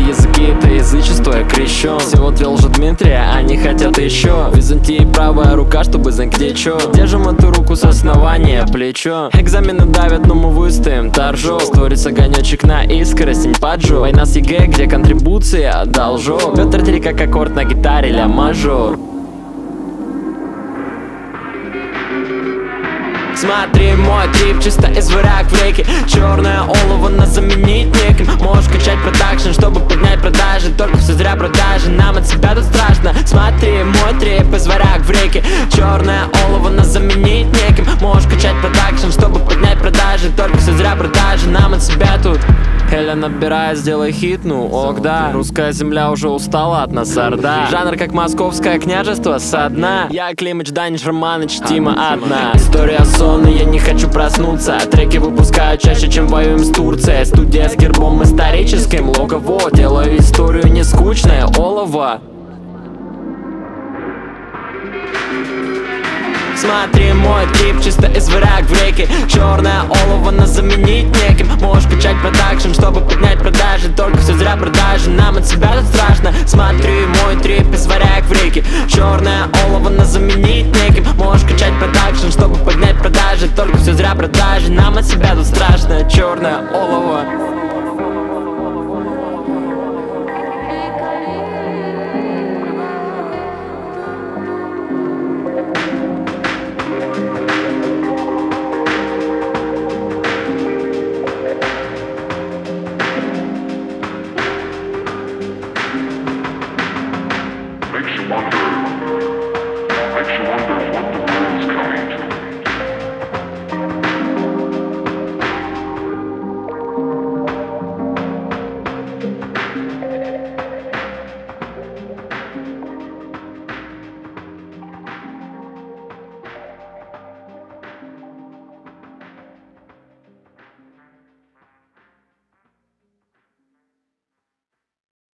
языки, это язычество, я крещен. Всего 2 Лжедмитрия, они хотят еще. Византии правая рука, чтобы знать где чё. Держим эту руку с основания, плечо. Экзамены давят, но мы выстоим, торжок. Створится огонечек на искрость, не поджог. Война с ЕГЭ, где контрибуция, должок. Петр 3 как аккорд на гитаре, ля мажор. Смотри, мой трип чисто из варяг в реке. Черное олово нас заменить неким. Можешь качать продакшн, чтобы поднять продажи. Только все зря продажи, нам от себя тут страшно. Смотри, мой трип из варяг в реке. Черное олово нас заменить неким. Можешь качать продакшн, чтобы поднять продажи. Только все зря продажи, нам от себя тут. Эля набирает, сделай хит, ну ок, да. Русская земля уже устала от нас, орда. Жанр как московское княжество со дна. Я Климыч, Данич, Романыч, Тима одна. История сонная, я не хочу проснуться. Треки выпускаю чаще, чем воюем с Турцией. Студия с гербом историческим, логово. Делаю историю не скучное, олово. Смотри, мой трип чисто из варяг в реке. Черное олово нас заменить неким. Можешь качать продакшн, чтобы поднять продажи. Только все зря продажи, нам от себя тут страшно. Смотри, мой трип из варяг в реке. Черное олово нас заменить неким. Можешь качать продакшн, чтобы поднять продажи. Только все зря продажи, нам от себя тут страшно. Черное олово.